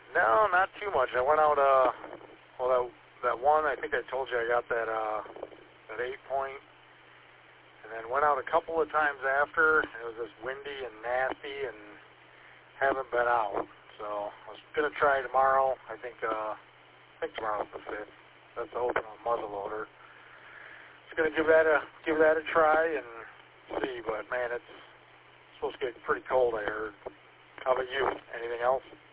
No, not too much. I went out, well, that one, I think I told you I got that 8-point, and then went out a couple of times after. It was just windy and nasty, and haven't been out. So I was gonna try tomorrow. I think tomorrow's the 5th. That's the open on muzzleloader. Just gonna give that a try and see. But man, it's supposed to get pretty cold, I heard. How about you? Anything else?